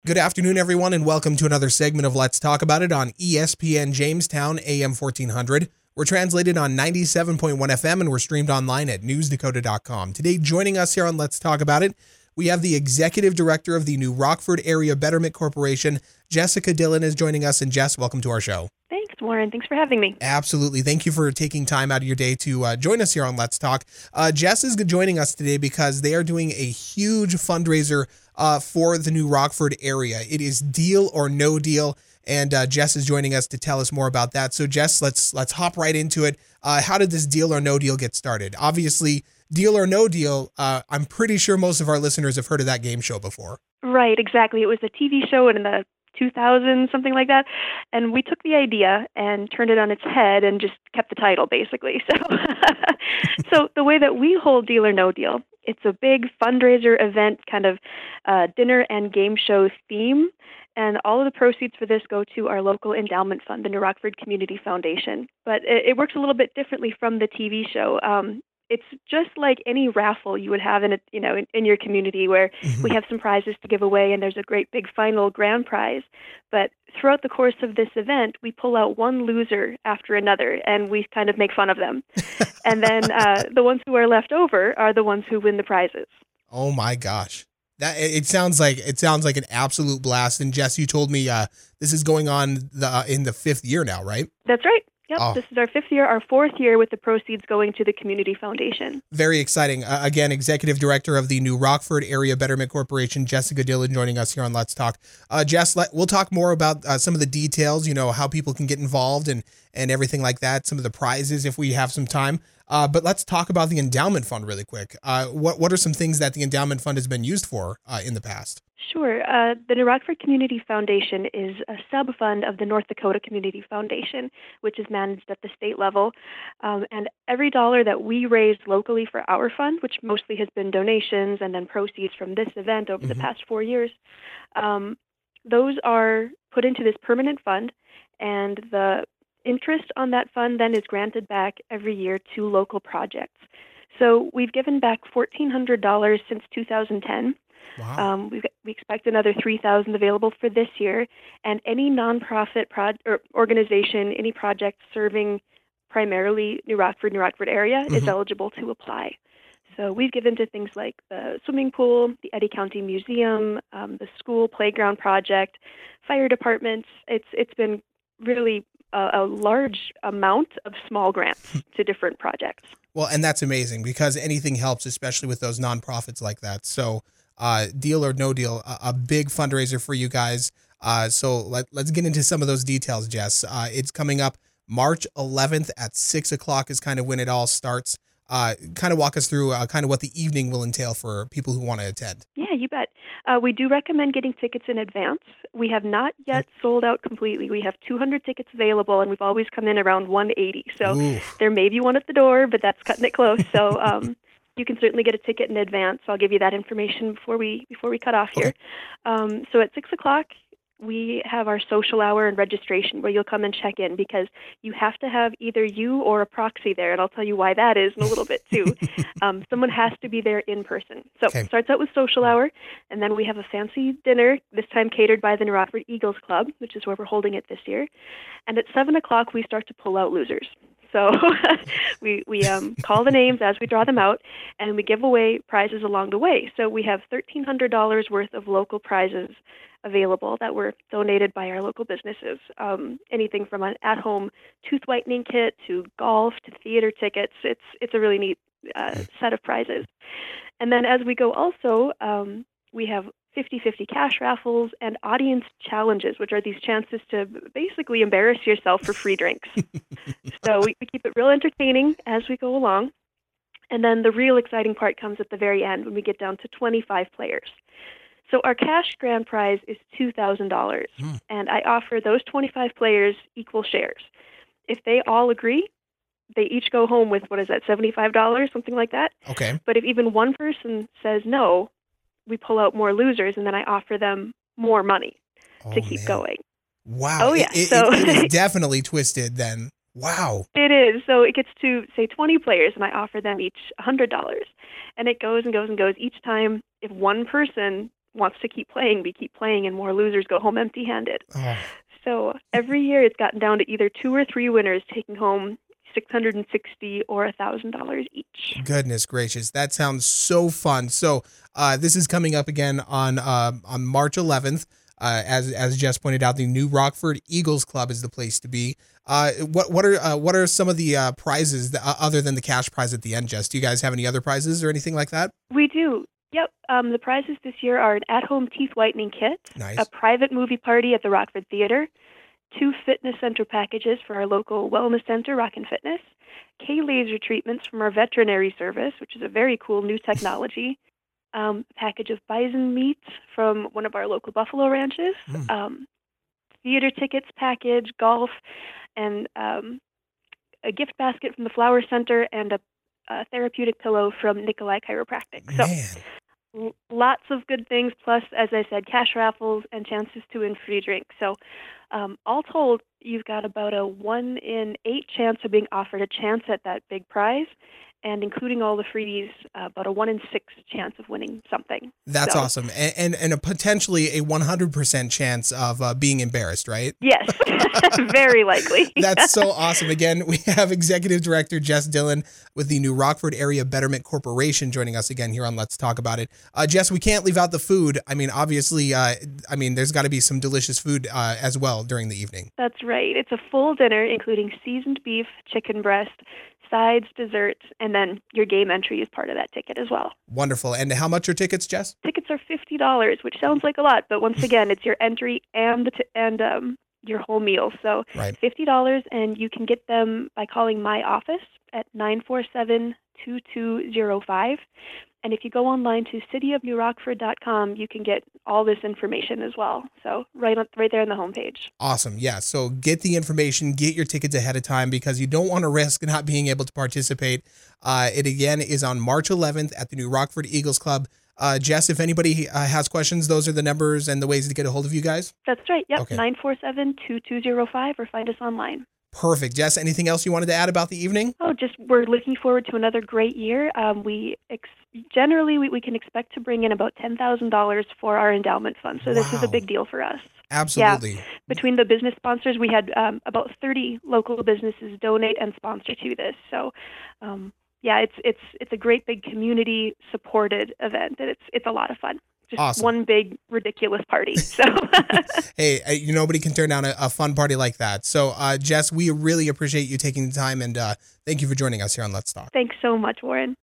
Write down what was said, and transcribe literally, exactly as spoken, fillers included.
Good afternoon, everyone, and welcome to another segment of Let's Talk About It on E S P N Jamestown, A M fourteen hundred. We're translated on ninety-seven point one F M, and we're streamed online at news dakota dot com. Today, joining us here on Let's Talk About It, we have the Executive Director of the New Rockford Area Betterment Corporation. Jessica Dillon is joining us, and Jess, welcome to our show. Thanks, Warren. Thanks for having me. Absolutely. Thank you for taking time out of your day to uh, join us here on Let's Talk. Uh, Jess is joining us today because they are doing a huge fundraiser uh, for the New Rockford area. It is Deal or No Deal, and uh, Jess is joining us to tell us more about that. So, Jess, let's let's hop right into it. Uh, how did this Deal or No Deal get started? Obviously, Deal or No Deal, uh, I'm pretty sure most of our listeners have heard of that game show before. Right, exactly. It was a T V show in the two thousands, something like that. And we took the idea and turned it on its head and just kept the title, basically. So, so the way that we hold Deal or No Deal, it's a big fundraiser event, kind of uh, dinner and game show theme. And all of the proceeds for this go to our local endowment fund, the New Rockford Community Foundation. But it, it works a little bit differently from the T V show. Um, It's just like any raffle you would have in a, you know, in, in your community where mm-hmm. we have some prizes to give away and there's a great big final grand prize. But throughout the course of this event, we pull out one loser after another and we kind of make fun of them. And then uh, the ones who are left over are the ones who win the prizes. Oh my gosh. That it sounds like it sounds like an absolute blast. And Jess, you told me uh, this is going on the uh, in the fifth year now, right? That's right. Yep, oh. This is our fifth year, our fourth year with the proceeds going to the Community Foundation. Very exciting. Uh, again, Executive Director of the New Rockford Area Betterment Corporation, Jessica Dillon, joining us here on Let's Talk. Uh, Jess, let, we'll talk more about uh, some of the details, you know, how people can get involved and, and everything like that, some of the prizes if we have some time. Uh, but let's talk about the endowment fund really quick. Uh, what, what are some things that the endowment fund has been used for uh, in the past? Sure. Uh, the New Rockford Community Foundation is a sub-fund of the North Dakota Community Foundation, which is managed at the state level. Um, and every dollar that we raise locally for our fund, which mostly has been donations and then proceeds from this event over mm-hmm. the past four years, um, those are put into this permanent fund, and the interest on that fund then is granted back every year to local projects. So we've given back fourteen hundred dollars since two thousand ten. Wow. Um, we we expect another three thousand dollars available for this year, and any nonprofit pro- or organization, any project serving primarily New Rockford, New Rockford area mm-hmm. is eligible to apply. So we've given to things like the swimming pool, the Eddy County Museum, um, the school playground project, fire departments. It's it's been really a, a large amount of small grants to different projects. Well, and that's amazing because anything helps, especially with those nonprofits like that. So. Uh, Deal or No Deal, a, a big fundraiser for you guys. Uh, so let, let's get into some of those details, Jess. Uh, it's coming up March eleventh at six o'clock is kind of when it all starts. Uh, kind of walk us through uh, kind of what the evening will entail for people who want to attend. Yeah, you bet. Uh, we do recommend getting tickets in advance. We have not yet sold out completely. We have two hundred tickets available, and we've always come in around one eighty. So Ooh. There may be one at the door, but that's cutting it close. So um, you can certainly get a ticket in advance. I'll give you that information before we before we cut off here. Okay. Um, so at six o'clock, we have our social hour and registration where you'll come and check in because you have to have either you or a proxy there, and I'll tell you why that is in a little bit too. Um, someone has to be there in person. So okay. It starts out with social hour, and then we have a fancy dinner, this time catered by the New Rockford Eagles Club, which is where we're holding it this year. And at seven o'clock, we start to pull out losers. So we we um, call the names as we draw them out, and we give away prizes along the way. So we have thirteen hundred dollars worth of local prizes available that were donated by our local businesses. Um, anything from an at-home tooth whitening kit to golf to theater tickets. It's it's a really neat uh, set of prizes. And then as we go also, um, we have fifty-fifty cash raffles and audience challenges, which are these chances to basically embarrass yourself for free drinks. So we, we keep it real entertaining as we go along. And then the real exciting part comes at the very end when we get down to twenty-five players. So our cash grand prize is two thousand dollars, mm. and I offer those twenty-five players equal shares. If they all agree, they each go home with, what is that, seventy-five dollars, something like that? Okay. But if even one person says no, we pull out more losers, and then I offer them more money oh, to keep man. going. Wow. Oh, yeah. It, so it, it is definitely twisted then. Wow. It is. So it gets to, say, twenty players, and I offer them each one hundred dollars. And it goes and goes and goes. Each time, if one person wants to keep playing, we keep playing, and more losers go home empty-handed. Oh. So every year it's gotten down to either two or three winners taking home six hundred sixty dollars or one thousand dollars each. Goodness gracious. That sounds so fun. So uh, this is coming up again on uh, on March eleventh. Uh, as as Jess pointed out, the New Rockford Eagles Club is the place to be. Uh, what what are uh, what are some of the uh, prizes that, uh, other than the cash prize at the end, Jess? Do you guys have any other prizes or anything like that? We do. Yep. Um, the prizes this year are an at-home teeth whitening kit, Nice. a private movie party at the Rockford Theater, two fitness center packages for our local wellness center, Rock and Fitness, K-laser treatments from our veterinary service, which is a very cool new technology, um, a package of bison meat from one of our local buffalo ranches, Mm. um, theater tickets package, golf, and um, a gift basket from the Flower Center, and a, a therapeutic pillow from Nikolai Chiropractic. So Man. l- lots of good things, plus, as I said, cash raffles and chances to win free drinks. So um, all told, you've got about a one in eight chance of being offered a chance at that big prize, and including all the freebies, uh, about a one in six chance of winning something. That's So, awesome. And, and and a potentially a one hundred percent chance of uh, being embarrassed, right? Yes, very likely. That's so awesome. Again, we have Executive Director Jess Dillon with the New Rockford Area Betterment Corporation joining us again here on Let's Talk About It. Uh, Jess, we can't leave out the food. I mean, obviously, uh, I mean, there's got to be some delicious food uh, as well during the evening. That's right. It's a full dinner, including seasoned beef, chicken breast, sides, desserts, and then your game entry is part of that ticket as well. Wonderful. And how much are tickets, Jess? Tickets are fifty dollars, which sounds like a lot, but once again, it's your entry and the t- and um, your whole meal. So Right. fifty dollars, and you can get them by calling my office at nine four seven, two two zero five. And if you go online to city of new rockford dot com, you can get all this information as well. So right on, right there on the homepage. Awesome. Yeah. So get the information, get your tickets ahead of time because you don't want to risk not being able to participate. Uh, it again is on March eleventh at the New Rockford Eagles Club. Uh, Jess, if anybody uh, has questions, those are the numbers and the ways to get a hold of you guys. That's right. Yep. Okay. nine four seven, two two zero five, or find us online. Perfect. Jess, anything else you wanted to add about the evening? Oh, just we're looking forward to another great year. Um, we ex- generally we, we can expect to bring in about ten thousand dollars for our endowment fund. So this is a Wow. big deal for us. Absolutely. Between the business sponsors, we had um, about thirty local businesses donate and sponsor to this. So, um, yeah, it's it's it's a great big community supported event, and it's it's a lot of fun. Just Awesome. one big ridiculous party. So Hey, uh, you nobody can turn down a, a fun party like that. So, uh, Jess, we really appreciate you taking the time and uh, thank you for joining us here on Let's Talk. thanks so much, Warren.